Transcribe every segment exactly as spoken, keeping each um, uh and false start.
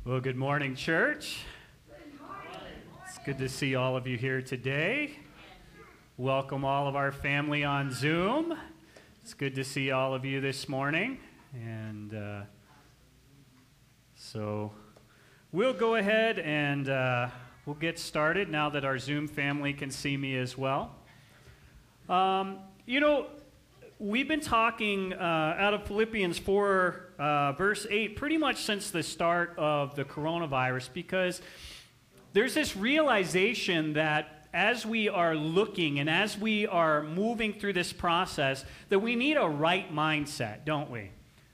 Well, good morning, church. Good morning. It's good to see all of you here today. Welcome all of our family on Zoom. It's good to see all of you this morning. And uh, so we'll go ahead and uh, we'll get started now that our Zoom family can see me as well. Um, you know, we've been talking uh, out of Philippians four, uh, verse eight, pretty much since the start of the coronavirus, because there's this realization that as we are looking and as we are moving through this process, that we need a right mindset, don't we? Amen.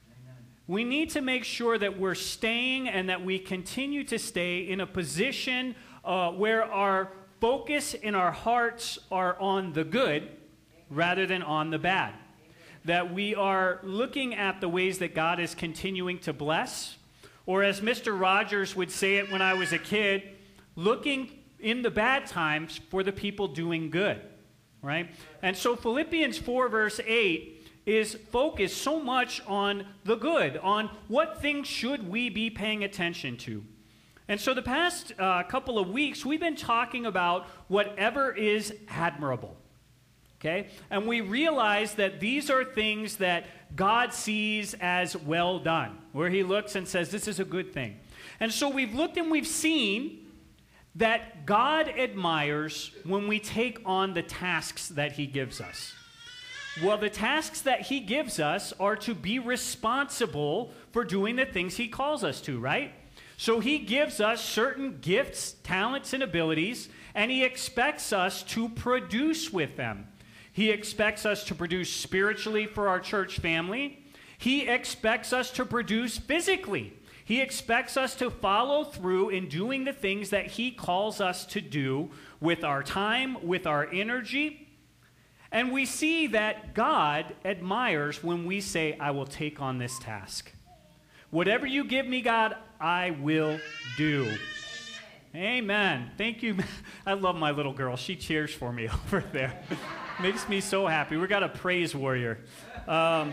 We need to make sure that we're staying and that we continue to stay in a position uh, where our focus and our hearts are on the good rather than on the bad. That we are looking at the ways that God is continuing to bless, or as Mister Rogers would say it when I was a kid, looking in the bad times for the people doing good, right? And so Philippians four verse eight is focused so much on the good, on what things should we be paying attention to. And so the past uh, couple of weeks, we've been talking about whatever is admirable. Okay? And we realize that these are things that God sees as well done, where he looks and says, this is a good thing. And so we've looked and we've seen that God admires when we take on the tasks that he gives us. Well, the tasks that he gives us are to be responsible for doing the things he calls us to, right? So he gives us certain gifts, talents, and abilities, and he expects us to produce with them. He expects us to produce spiritually for our church family. He expects us to produce physically. He expects us to follow through in doing the things that he calls us to do with our time, with our energy. And we see that God admires when we say, I will take on this task. Whatever you give me, God, I will do. Amen. Amen. Thank you. I love my little girl. She cheers for me over there. Makes me so happy. We got a praise warrior. Um,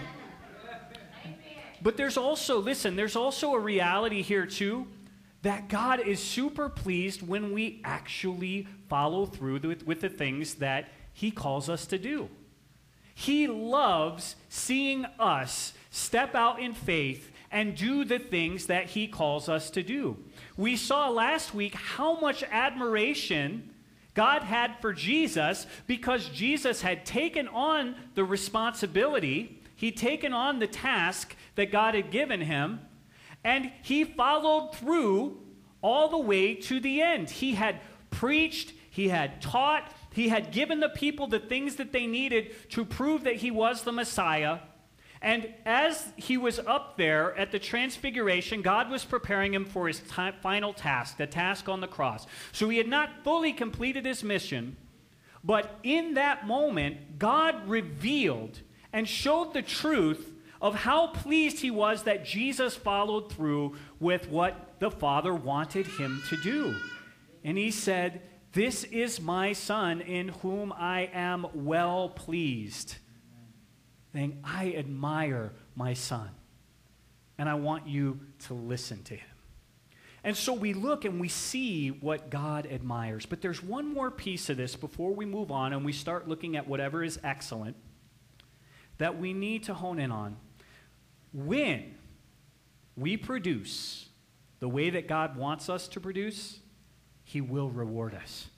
but there's also, listen, there's also a reality here too, that God is super pleased when we actually follow through with, with the things that he calls us to do. He loves seeing us step out in faith and do the things that he calls us to do. We saw last week how much admiration God had for Jesus, because Jesus had taken on the responsibility, he'd taken on the task that God had given him, and he followed through all the way to the end. He had preached, he had taught, he had given the people the things that they needed to prove that he was the Messiah. And as he was up there at the transfiguration, God was preparing him for his t- final task, the task on the cross. So he had not fully completed his mission, but in that moment, God revealed and showed the truth of how pleased he was that Jesus followed through with what the Father wanted him to do. And he said, this is my Son in whom I am well pleased. Saying, I admire my Son, and I want you to listen to him. And so we look and we see what God admires. But there's one more piece of this before we move on and we start looking at whatever is excellent that we need to hone in on. When we produce the way that God wants us to produce, he will reward us.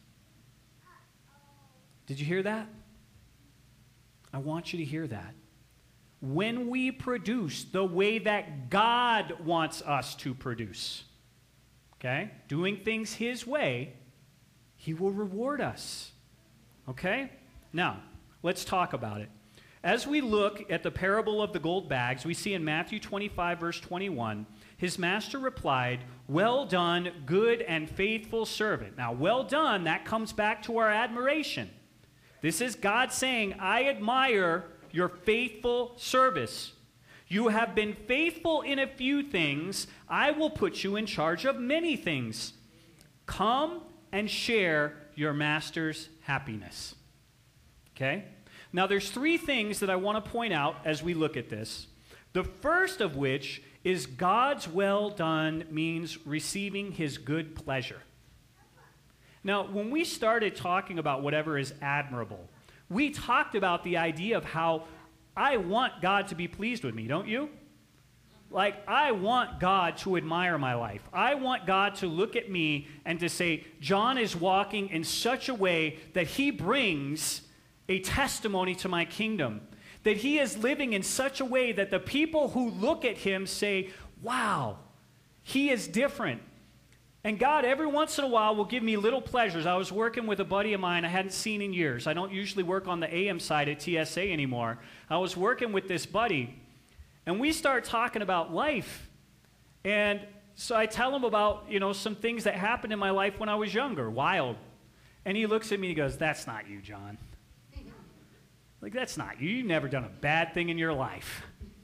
Did you hear that? I want you to hear that. When we produce the way that God wants us to produce, okay, doing things his way, he will reward us, okay? Now, let's talk about it. As we look at the parable of the gold bags, we see in Matthew twenty-five, verse twenty-one, his master replied, well done, good and faithful servant. Now, well done, that comes back to our admiration. This is God saying, I admire your faithful service. You have been faithful in a few things. I will put you in charge of many things. Come and share your master's happiness. Okay? Now, there's three things that I want to point out as we look at this. The first of which is God's well done means receiving his good pleasure. Now, when we started talking about whatever is admirable, we talked about the idea of how I want God to be pleased with me, don't you? Like, I want God to admire my life. I want God to look at me and to say, John is walking in such a way that he brings a testimony to my kingdom. That he is living in such a way that the people who look at him say, wow, he is different. And God, every once in a while, will give me little pleasures. I was working with a buddy of mine I hadn't seen in years. I don't usually work on the A M side at T S A anymore. I was working with this buddy, and we start talking about life. And so I tell him about, you know, some things that happened in my life when I was younger, wild. And he looks at me and he goes, that's not you, John. Like, that's not you. You've never done a bad thing in your life.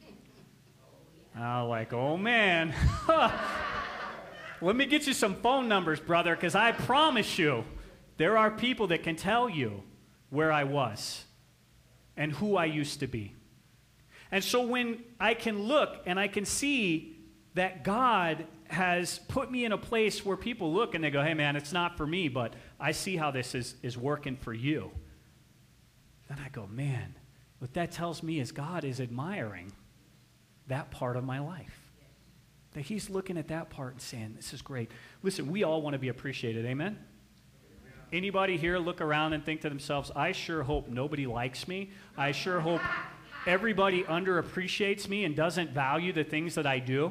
I'm like, oh, man. Let me get you some phone numbers, brother, because I promise you there are people that can tell you where I was and who I used to be. And so when I can look and I can see that God has put me in a place where people look and they go, hey, man, it's not for me, but I see how this is, is working for you. Then I go, man, what that tells me is God is admiring that part of my life. That he's looking at that part and saying, this is great. Listen, we all want to be appreciated, amen? Anybody here look around and think to themselves, I sure hope nobody likes me. I sure hope everybody underappreciates me and doesn't value the things that I do.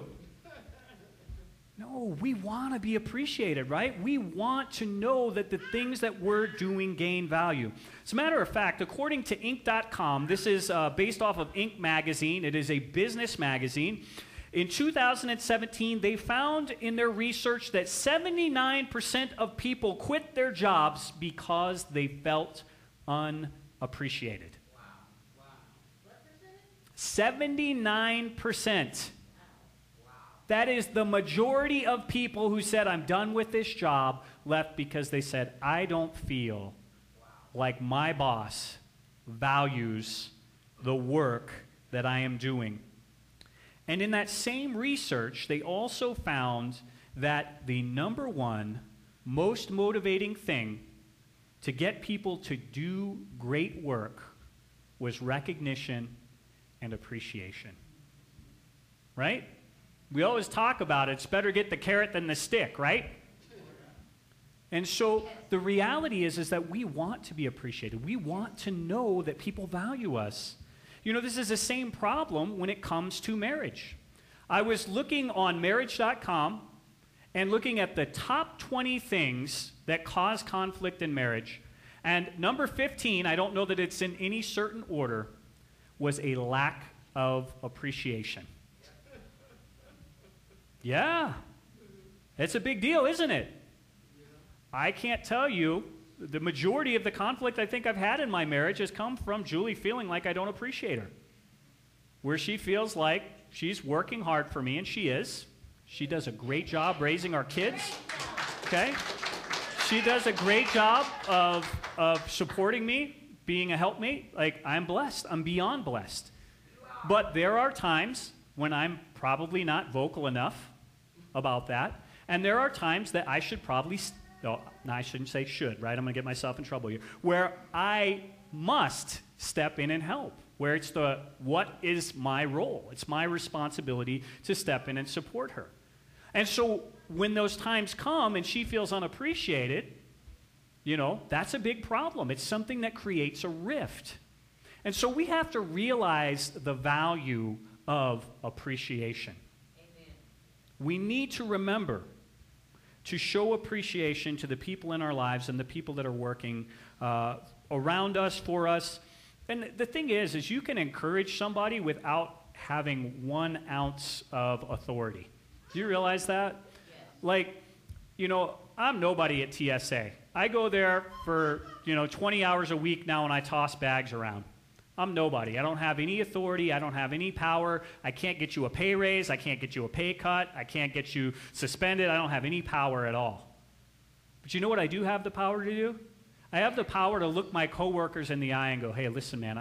No, we want to be appreciated, right? We want to know that the things that we're doing gain value. As a matter of fact, according to Inc dot com, this is uh, based off of Inc magazine. It is a business magazine. In two thousand seventeen, they found in their research that seventy-nine percent of people quit their jobs because they felt unappreciated. Wow. Wow. What percentage? seventy-nine percent. That is the majority of people who said, I'm done with this job, left because they said, I don't feel wow. like my boss values the work that I am doing. And in that same research, they also found that the number one most motivating thing to get people to do great work was recognition and appreciation. Right? We always talk about it. It's better get the carrot than the stick, right? And so the reality is, is that we want to be appreciated. We want to know that people value us. You know, this is the same problem when it comes to marriage. I was looking on marriage dot com and looking at the top twenty things that cause conflict in marriage. And number fifteen, I don't know that it's in any certain order, was a lack of appreciation. Yeah, it's a big deal, isn't it? I can't tell you, the majority of the conflict I think I've had in my marriage has come from Julie feeling like I don't appreciate her. Where she feels like she's working hard for me, and she is. She does a great job raising our kids, okay? She does a great job of, of supporting me, being a helpmate. Like, I'm blessed. I'm beyond blessed. But there are times when I'm probably not vocal enough about that. And there are times that I should probably, no, no, I shouldn't say should, right? I'm going to get myself in trouble here. Where I must step in and help. Where it's the, what is my role? It's my responsibility to step in and support her. And so when those times come and she feels unappreciated, you know, that's a big problem. It's something that creates a rift. And so we have to realize the value of appreciation. Amen. We need to remember to show appreciation to the people in our lives and the people that are working uh, around us, for us. And the thing is, is you can encourage somebody without having one ounce of authority. Do you realize that? Yes. Like, you know, I'm nobody at T S A. I go there for, you know, twenty hours a week now and I toss bags around. I'm nobody. I don't have any authority. I don't have any power. I can't get you a pay raise. I can't get you a pay cut. I can't get you suspended. I don't have any power at all. But you know what I do have the power to do? I have the power to look my coworkers in the eye and go, hey, listen, man, I,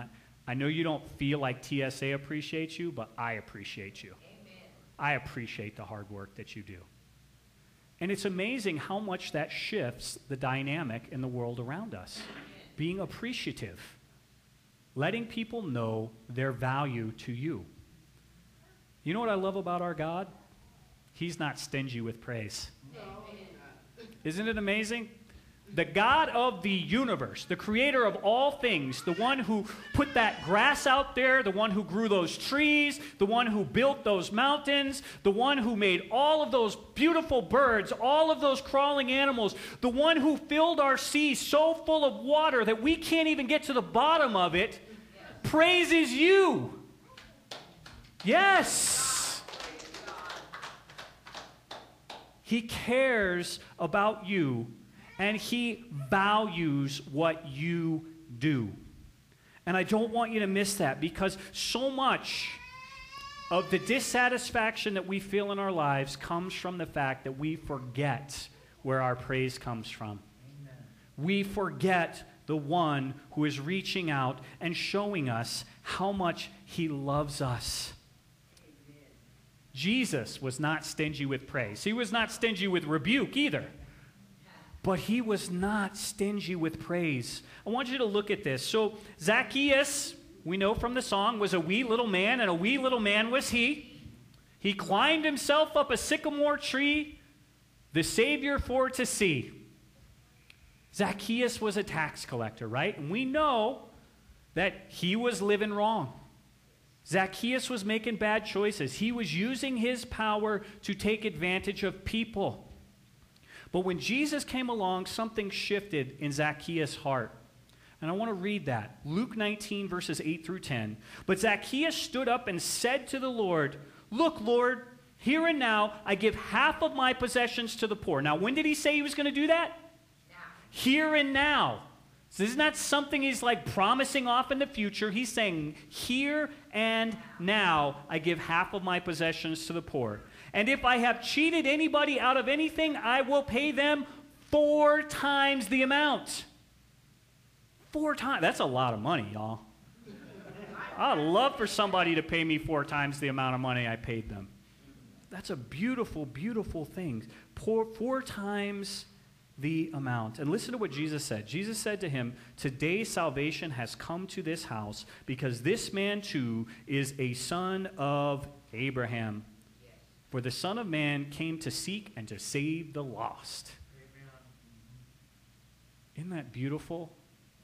I know you don't feel like T S A appreciates you, but I appreciate you. Amen. I appreciate the hard work that you do. And it's amazing how much that shifts the dynamic in the world around us. Amen. Being appreciative, letting people know their value to you. You know what I love about our God? He's not stingy with praise. No. Isn't it amazing? The God of the universe, the creator of all things, the one who put that grass out there, the one who grew those trees, the one who built those mountains, the one who made all of those beautiful birds, all of those crawling animals, the one who filled our sea so full of water that we can't even get to the bottom of it, praises you. Yes. He cares about you. And he values what you do. And I don't want you to miss that, because so much of the dissatisfaction that we feel in our lives comes from the fact that we forget where our praise comes from. Amen. We forget the one who is reaching out and showing us how much he loves us. Amen. Jesus was not stingy with praise. He was not stingy with rebuke either. But he was not stingy with praise. I want you to look at this. So Zacchaeus, we know from the song, was a wee little man, and a wee little man was he. He climbed himself up a sycamore tree, the Savior for to see. Zacchaeus was a tax collector, right? And we know that he was living wrong. Zacchaeus was making bad choices. He was using his power to take advantage of people. But when Jesus came along, something shifted in Zacchaeus' heart. And I want to read that. Luke nineteen, verses eight through ten. But Zacchaeus stood up and said to the Lord, "Look, Lord, here and now I give half of my possessions to the poor." Now, when did he say he was going to do that? Now. Here and now. So this is not something he's like promising off in the future. He's saying, here and now I give half of my possessions to the poor. And if I have cheated anybody out of anything, I will pay them four times the amount. Four times. That's a lot of money, y'all. I'd love for somebody to pay me four times the amount of money I paid them. That's a beautiful, beautiful thing. Four, four times the amount. And listen to what Jesus said. Jesus said to him, "Today salvation has come to this house, because this man too is a son of Abraham. For the Son of Man came to seek and to save the lost." Amen. Isn't that beautiful?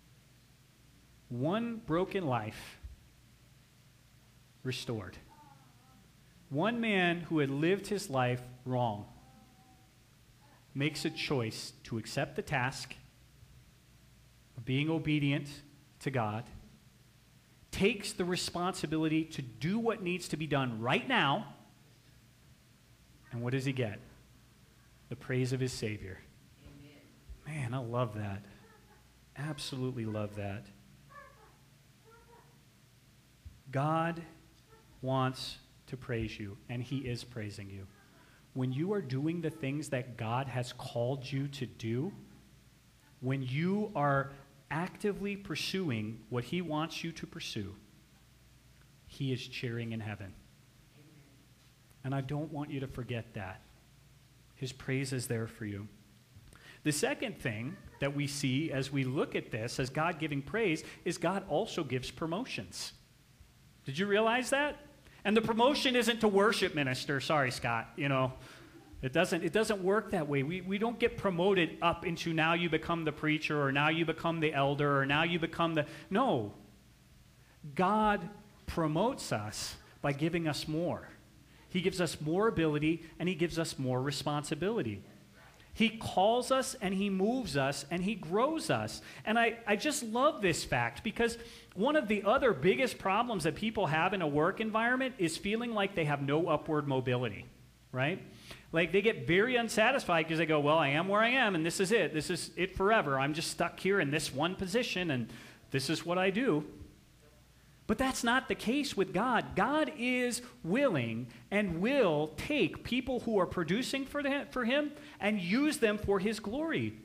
One broken life restored. One man who had lived his life wrong makes a choice to accept the task of being obedient to God, takes the responsibility to do what needs to be done right now. And what does he get? The praise of his Savior. Amen. Man, I love that. Absolutely love that. God wants to praise you, and he is praising you. When you are doing the things that God has called you to do, when you are actively pursuing what he wants you to pursue, he is cheering in heaven. And I don't want you to forget that. His praise is there for you. The second thing that we see as we look at this, as God giving praise, is God also gives promotions. Did you realize that? And the promotion isn't to worship minister. Sorry, Scott. You know, it doesn't, it doesn't work that way. We, we don't get promoted up into now you become the preacher, or now you become the elder, or now you become the... No. God promotes us by giving us more. He gives us more ability, and he gives us more responsibility. He calls us, and he moves us, and he grows us. And I, I just love this fact, because one of the other biggest problems that people have in a work environment is feeling like they have no upward mobility, right? Like they get very unsatisfied because they go, well, I am where I am, and this is it. This is it forever. I'm just stuck here in this one position, and this is what I do. But that's not the case with God. God is willing and will take people who are producing for, the, for him and use them for his glory.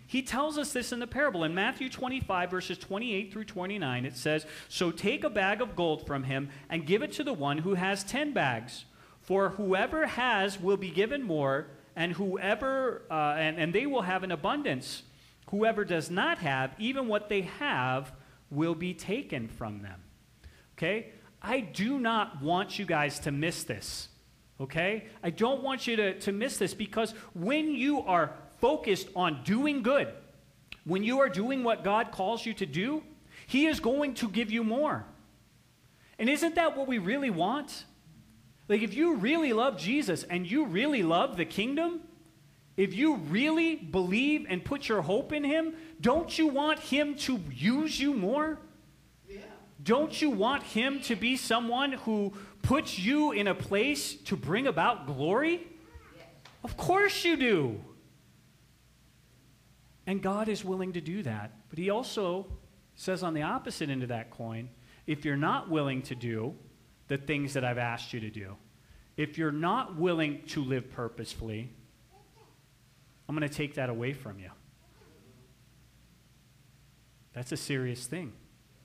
He tells us this in the parable. In Matthew twenty-five, verses twenty-eight through twenty-nine, it says, "So take a bag of gold from him and give it to the one who has ten bags. For whoever has will be given more, and whoever uh, and, and they will have an abundance. Whoever does not have, even what they have will be taken from them." Okay? I do not want you guys to miss this. Okay? I don't want you to, to miss this, because when you are focused on doing good, when you are doing what God calls you to do, he is going to give you more. And isn't that what we really want? Like, if you really love Jesus and you really love the kingdom, if you really believe and put your hope in him, don't you want him to use you more? Yeah. Don't you want him to be someone who puts you in a place to bring about glory? Yes. Of course you do. And God is willing to do that. But he also says on the opposite end of that coin, if you're not willing to do the things that I've asked you to do, if you're not willing to live purposefully, I'm going to take that away from you. That's a serious thing.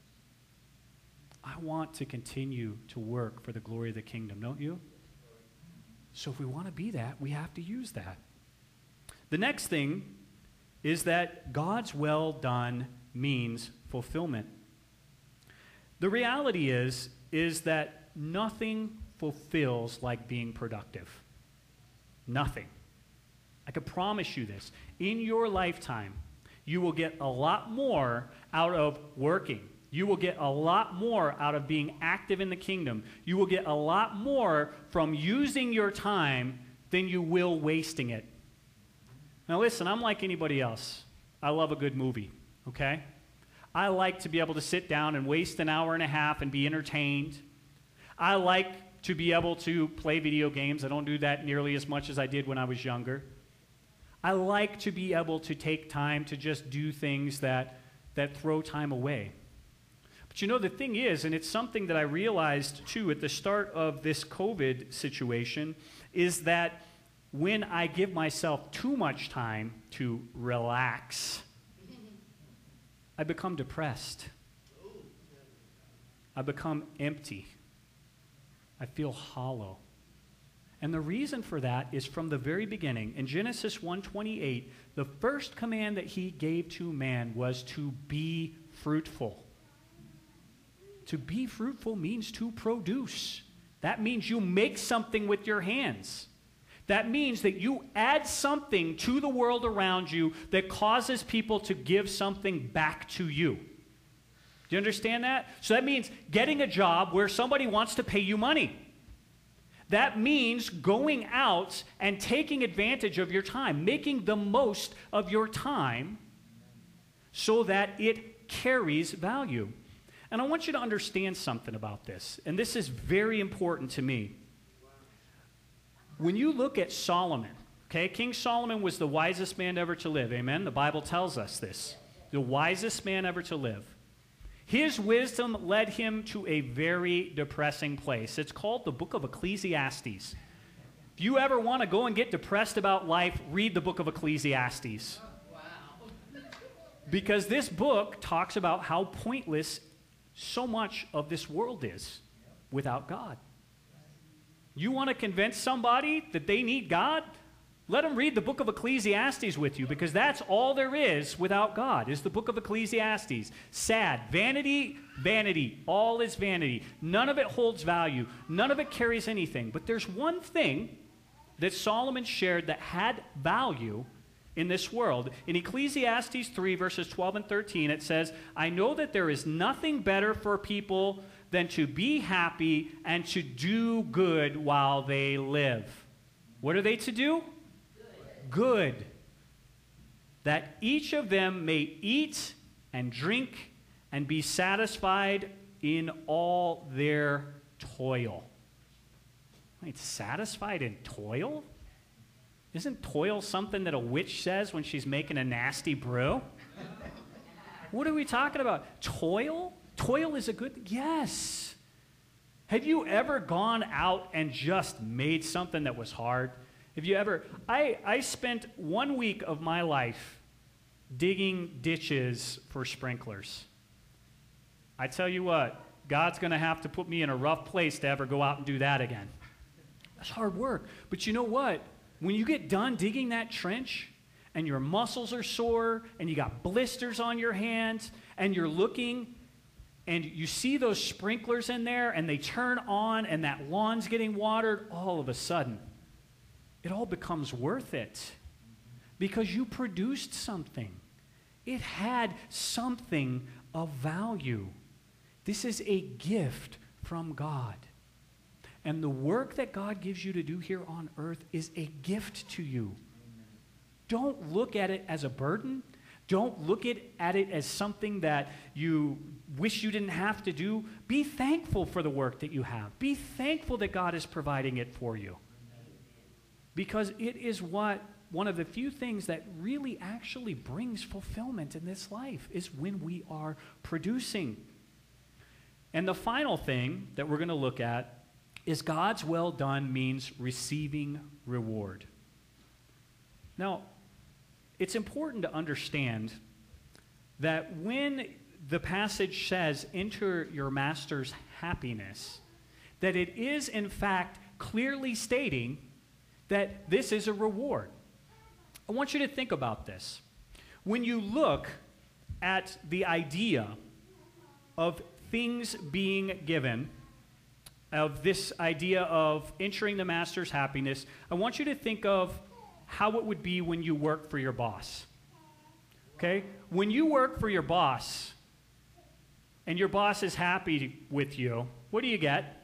I want to continue to work for the glory of the kingdom, don't you? So if we want to be that, we have to use that. The next thing is that God's well done means fulfillment. The reality is, is that nothing fulfills like being productive. Nothing. I can promise you this. In your lifetime, you will get a lot more out of working. You will get a lot more out of being active in the kingdom. You will get a lot more from using your time than you will wasting it. Now listen, I'm like anybody else. I love a good movie, okay? I like to be able to sit down and waste an hour and a half and be entertained. I like to be able to play video games. I don't do that nearly as much as I did when I was younger. I like to be able to take time to just do things that, that throw time away. But you know, the thing is, and it's something that I realized too at the start of this COVID situation, is that when I give myself too much time to relax, I become depressed. I become empty. I feel hollow. And the reason for that is from the very beginning. In Genesis one twenty-eight, the first command that he gave to man was to be fruitful. To be fruitful means to produce. That means you make something with your hands. That means that you add something to the world around you that causes people to give something back to you. Do you understand that? So that means getting a job where somebody wants to pay you money. That means going out and taking advantage of your time, making the most of your time so that it carries value. And I want you to understand something about this, and this is very important to me. When you look at Solomon, okay, King Solomon was the wisest man ever to live, amen? The Bible tells us this. The wisest man ever to live. His wisdom led him to a very depressing place. It's called the book of Ecclesiastes. If you ever want to go and get depressed about life, read the book of Ecclesiastes. Wow. Because this book talks about how pointless so much of this world is without God. You want to convince somebody that they need God? Let them read the book of Ecclesiastes with you, because that's all there is without God, is the book of Ecclesiastes. Sad. Vanity, vanity. All is vanity. None of it holds value. None of it carries anything. But there's one thing that Solomon shared that had value in this world. In Ecclesiastes three, verses twelve and thirteen, it says, "I know that there is nothing better for people than to be happy and to do good while they live." What are they to do? Good. Good. That each of them may eat and drink and be satisfied in all their toil. Wait, satisfied in toil? Isn't toil something that a witch says when she's making a nasty brew? What are we talking about? Toil? Toil is a good, yes. Have you ever gone out and just made something that was hard? Have you ever, I, I spent one week of my life digging ditches for sprinklers. I tell you what, God's going to have to put me in a rough place to ever go out and do that again. That's hard work. But you know what? When you get done digging that trench and your muscles are sore and you got blisters on your hands and you're looking and you see those sprinklers in there and they turn on and that lawn's getting watered, all of a sudden, it all becomes worth it because you produced something. It had something of value. This is a gift from God. And the work that God gives you to do here on earth is a gift to you. Amen. Don't look at it as a burden. Don't look at, at it as something that you wish you didn't have to do. Be thankful for the work that you have. Be thankful that God is providing it for you. Because it is what one of the few things that really actually brings fulfillment in this life is when we are producing. And the final thing that we're going to look at is God's well done means receiving reward. Now, it's important to understand that when the passage says, enter your master's happiness, that it is in fact clearly stating that this is a reward. I want you to think about this. When you look at the idea of things being given, of this idea of entering the master's happiness, I want you to think of how it would be when you work for your boss. Okay? When you work for your boss, and your boss is happy with you, what do you get?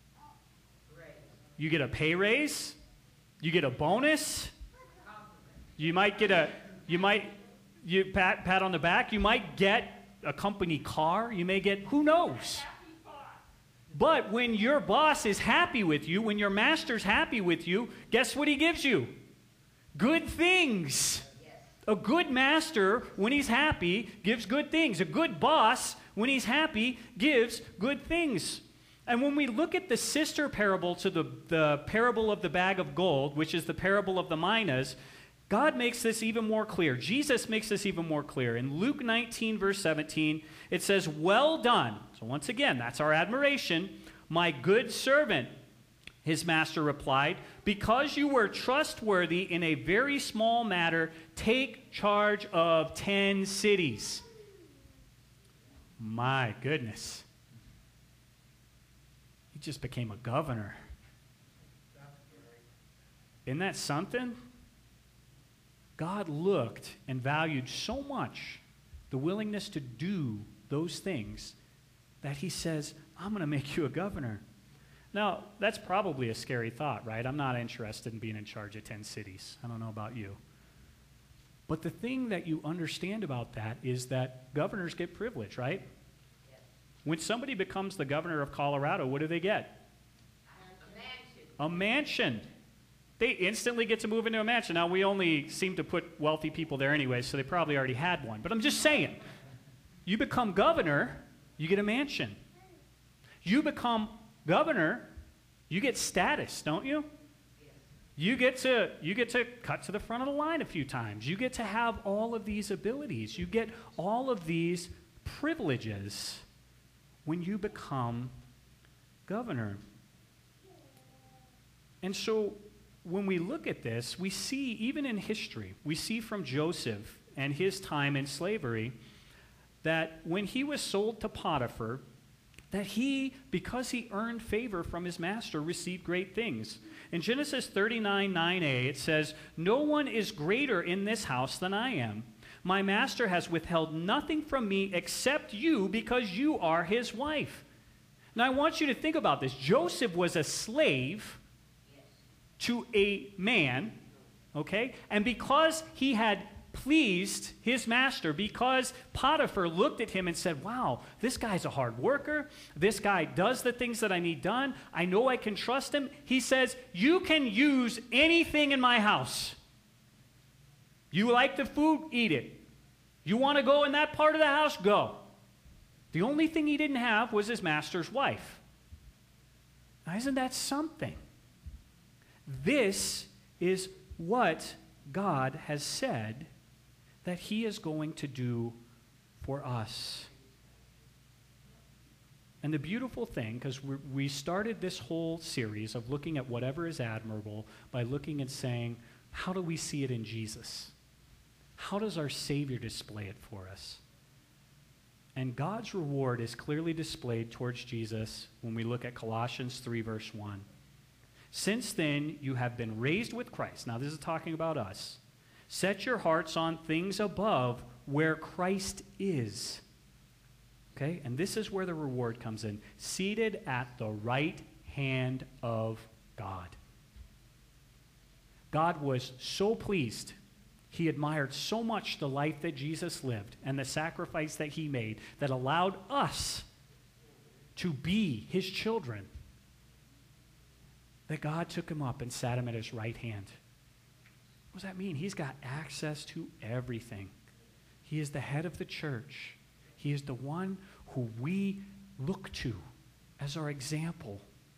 You get a pay raise? You get a bonus? You might get a, you might, you pat, pat on the back, you might get a company car, you may get, who knows? But when your boss is happy with you, when your master's happy with you, guess what he gives you? Good things. A good master, when he's happy, gives good things. A good boss, when he's happy, gives good things. And when we look at the sister parable to the, the parable of the bag of gold, which is the parable of the minas, God makes this even more clear. Jesus makes this even more clear. In Luke nineteen, verse seventeen, it says, well done. So once again, that's our admiration. My good servant, his master replied, because you were trustworthy in a very small matter, take charge of ten cities. My goodness. He just became a governor. Isn't that something? God looked and valued so much the willingness to do those things that he says, I'm going to make you a governor. Now, that's probably a scary thought, right? I'm not interested in being in charge of ten cities. I don't know about you. But the thing that you understand about that is that governors get privilege, right? Yes. When somebody becomes the governor of Colorado, what do they get? A mansion. A mansion. They instantly get to move into a mansion. Now, we only seem to put wealthy people there anyway, so they probably already had one. But I'm just saying, you become governor, you get a mansion. You become governor, you get status, don't you? You get to you get to cut to the front of the line a few times. You get to have all of these abilities. You get all of these privileges when you become governor. And so when we look at this, we see, even in history, we see from Joseph and his time in slavery, that when he was sold to Potiphar, that he, because he earned favor from his master, received great things. In Genesis thirty-nine, nine a, it says, no one is greater in this house than I am. My master has withheld nothing from me except you, because you are his wife. Now I want you to think about this. Joseph was a slave to a man, okay? And because he had pleased his master, because Potiphar looked at him and said, wow, this guy's a hard worker. This guy does the things that I need done. I know I can trust him. He says, you can use anything in my house. You like the food? Eat it. You want to go in that part of the house? Go. The only thing he didn't have was his master's wife. Now, isn't that something? This is what God has said that he is going to do for us. And the beautiful thing, because we started this whole series of looking at whatever is admirable by looking and saying, how do we see it in Jesus? How does our Savior display it for us? And God's reward is clearly displayed towards Jesus when we look at Colossians three, verse one. Since then, you have been raised with Christ. Now, this is talking about us. Set your hearts on things above where Christ is. Okay? And this is where the reward comes in. Seated at the right hand of God. God was so pleased. He admired so much the life that Jesus lived and the sacrifice that he made that allowed us to be his children, that God took him up and sat him at his right hand. What does that mean? He's got access to everything. He is the head of the church. He is the one who we look to as our example.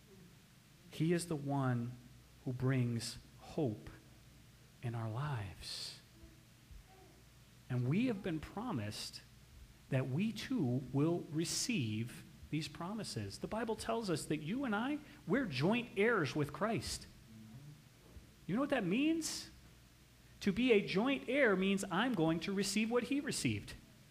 He is the one who brings hope in our lives. And we have been promised that we too will receive these promises. The Bible tells us that you and I, we're joint heirs with Christ. You know what that means? To be a joint heir means I'm going to receive what he received.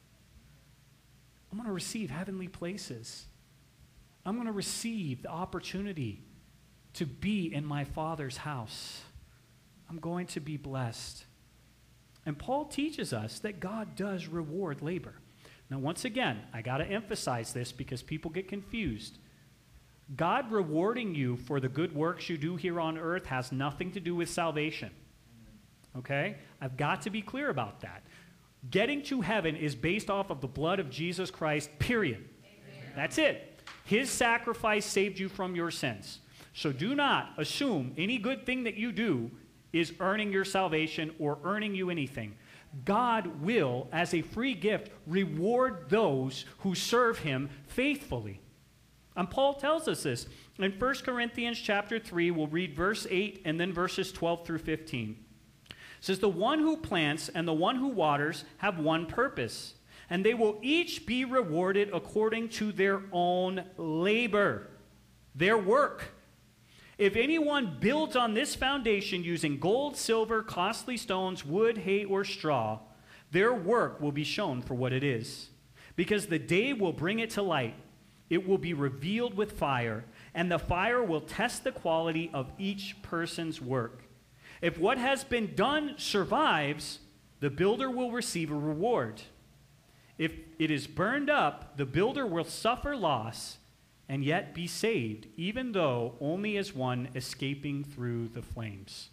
I'm going to receive heavenly places. I'm going to receive the opportunity to be in my Father's house. I'm going to be blessed. And Paul teaches us that God does reward labor. Now, once again, I got to emphasize this because people get confused. God rewarding you for the good works you do here on earth has nothing to do with salvation. Okay? I've got to be clear about that. Getting to heaven is based off of the blood of Jesus Christ, period. Amen. That's it. His sacrifice saved you from your sins. So do not assume any good thing that you do is earning your salvation or earning you anything. God will, as a free gift, reward those who serve him faithfully. And Paul tells us this. In First Corinthians chapter three, we'll read verse eight and then verses twelve through fifteen. It says, the one who plants and the one who waters have one purpose, and they will each be rewarded according to their own labor, their work. If anyone builds on this foundation using gold, silver, costly stones, wood, hay, or straw, their work will be shown for what it is, because the day will bring it to light. It will be revealed with fire, and the fire will test the quality of each person's work. If what has been done survives, the builder will receive a reward. If it is burned up, the builder will suffer loss and yet be saved, even though only as one escaping through the flames.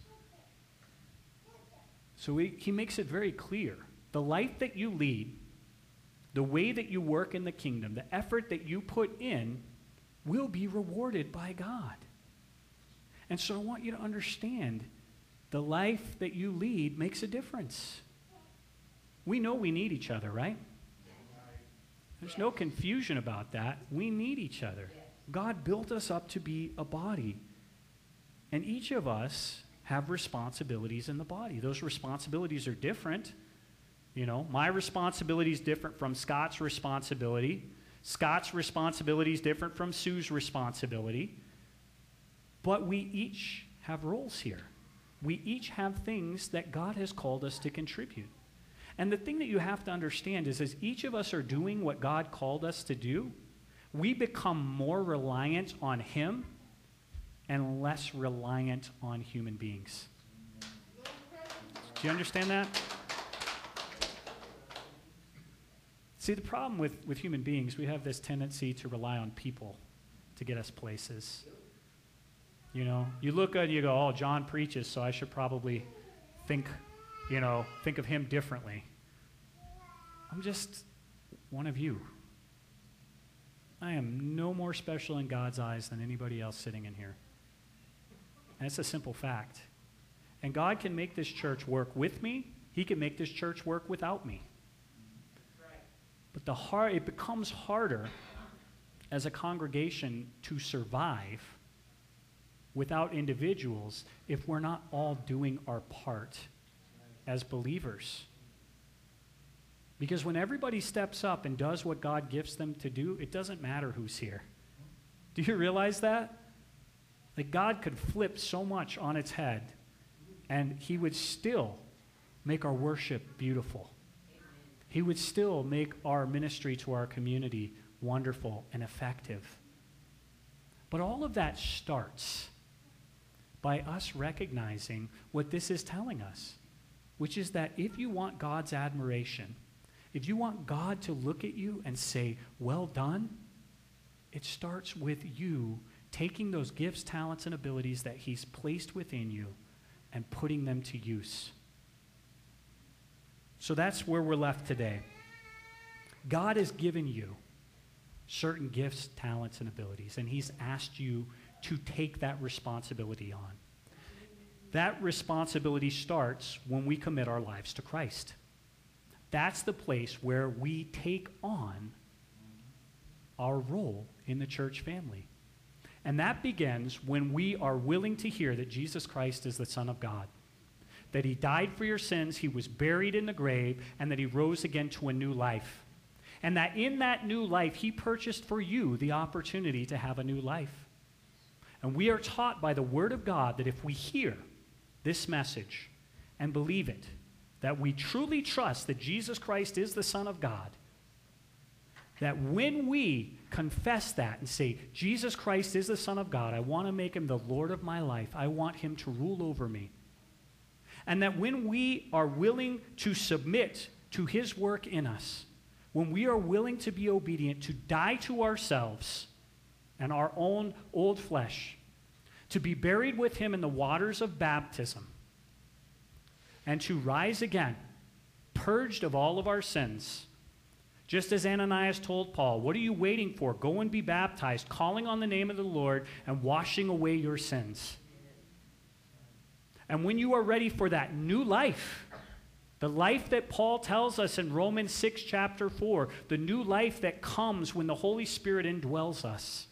So he, he makes it very clear. The life that you lead, the way that you work in the kingdom, the effort that you put in will be rewarded by God. And so I want you to understand the life that you lead makes a difference. We know we need each other, right? There's no confusion about that. We need each other. God built us up to be a body. And each of us have responsibilities in the body. Those responsibilities are different. You know, my responsibility is different from Scott's responsibility. Scott's responsibility is different from Sue's responsibility. But we each have roles here. We each have things that God has called us to contribute. And the thing that you have to understand is as each of us are doing what God called us to do, we become more reliant on him and less reliant on human beings. Do you understand that? See, the problem with, with human beings, we have this tendency to rely on people to get us places. You know, you look at it and you go, oh, John preaches, so I should probably think, you know, think of him differently. I'm just one of you. I am no more special in God's eyes than anybody else sitting in here. And it's a simple fact. And God can make this church work with me. He can make this church work without me. But the hard, it becomes harder as a congregation to survive without individuals if we're not all doing our part as believers. Because when everybody steps up and does what God gifts them to do, it doesn't matter who's here. Do you realize that? Like God could flip so much on its head, and he would still make our worship beautiful. He would still make our ministry to our community wonderful and effective. But all of that starts by us recognizing what this is telling us, which is that if you want God's admiration, if you want God to look at you and say, well done, it starts with you taking those gifts, talents, and abilities that he's placed within you and putting them to use. So that's where we're left today. God has given you certain gifts, talents, and abilities, and he's asked you to take that responsibility on. That responsibility starts when we commit our lives to Christ. That's the place where we take on our role in the church family. And that begins when we are willing to hear that Jesus Christ is the Son of God, that he died for your sins, he was buried in the grave, and that he rose again to a new life. And that in that new life, he purchased for you the opportunity to have a new life. And we are taught by the Word of God that if we hear this message and believe it, that we truly trust that Jesus Christ is the Son of God, that when we confess that and say, Jesus Christ is the Son of God, I want to make him the Lord of my life, I want him to rule over me, and that when we are willing to submit to his work in us, when we are willing to be obedient, to die to ourselves and our own old flesh, to be buried with him in the waters of baptism, and to rise again, purged of all of our sins, just as Ananias told Paul, what are you waiting for? Go and be baptized, calling on the name of the Lord and washing away your sins. And when you are ready for that new life, the life that Paul tells us in Romans six, chapter four, the new life that comes when the Holy Spirit indwells us,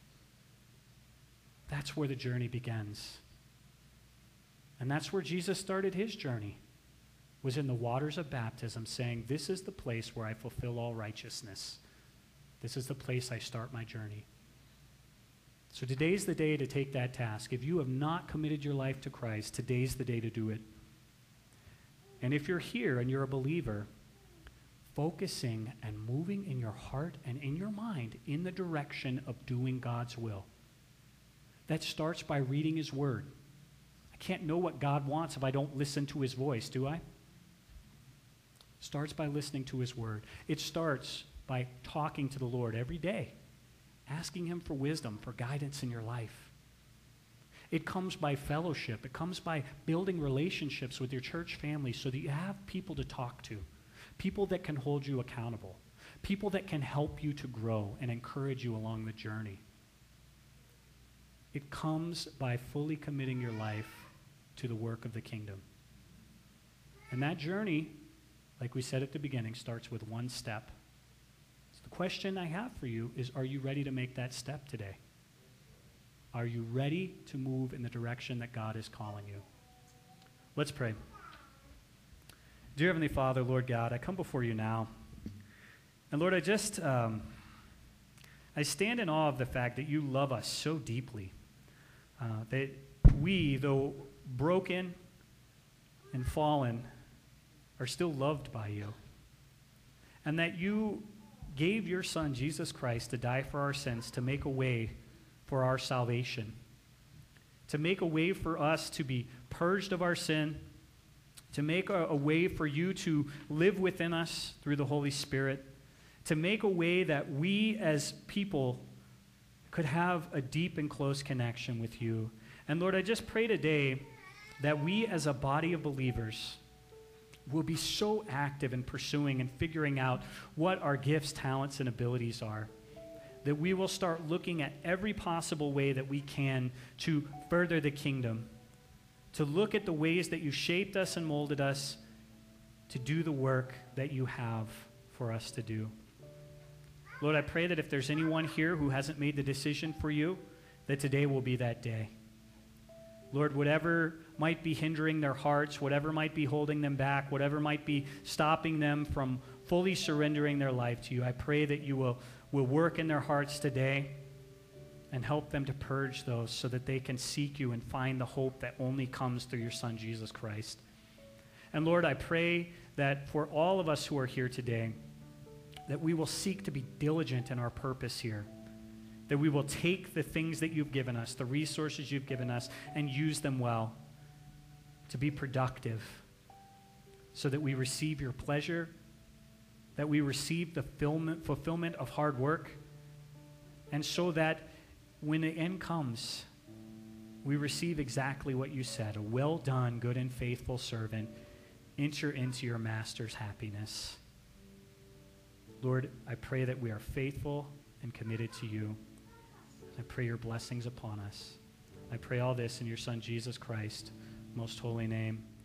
that's where the journey begins. And that's where Jesus started his journey, was in the waters of baptism, saying, this is the place where I fulfill all righteousness. This is the place I start my journey. So today's the day to take that task. If you have not committed your life to Christ, today's the day to do it. And if you're here and you're a believer, focusing and moving in your heart and in your mind in the direction of doing God's will. That starts by reading his word. I can't know what God wants if I don't listen to his voice, do I? Starts by listening to his word. It starts by talking to the Lord every day, asking him for wisdom, for guidance in your life. It comes by fellowship. It comes by building relationships with your church family so that you have people to talk to, people that can hold you accountable, people that can help you to grow and encourage you along the journey. It comes by fully committing your life to the work of the kingdom. And that journey, like we said at the beginning, starts with one step. So the question I have for you is, are you ready to make that step today? Are you ready to move in the direction that God is calling you? Let's pray. Dear Heavenly Father, Lord God, I come before you now. And Lord, I just, um, I stand in awe of the fact that you love us so deeply. Uh, that we, though broken and fallen, are still loved by you. And that you gave your Son, Jesus Christ, to die for our sins, to make a way for our salvation, to make a way for us to be purged of our sin, to make a, a way for you to live within us through the Holy Spirit, to make a way that we as people could have a deep and close connection with you. And Lord, I just pray today that we as a body of believers will be so active in pursuing and figuring out what our gifts, talents, and abilities are, that we will start looking at every possible way that we can to further the kingdom, to look at the ways that you shaped us and molded us to do the work that you have for us to do. Lord, I pray that if there's anyone here who hasn't made the decision for you, that today will be that day. Lord, whatever might be hindering their hearts, whatever might be holding them back, whatever might be stopping them from fully surrendering their life to you, I pray that you will, will work in their hearts today and help them to purge those so that they can seek you and find the hope that only comes through your Son, Jesus Christ. And Lord, I pray that for all of us who are here today, that we will seek to be diligent in our purpose here, that we will take the things that you've given us, the resources you've given us, and use them well to be productive so that we receive your pleasure, that we receive the fulfillment, fulfillment of hard work, and so that when the end comes, we receive exactly what you said, a well done, good and faithful servant, enter into your master's happiness. Lord, I pray that we are faithful and committed to you. I pray your blessings upon us. I pray all this in your Son, Jesus Christ, most holy name.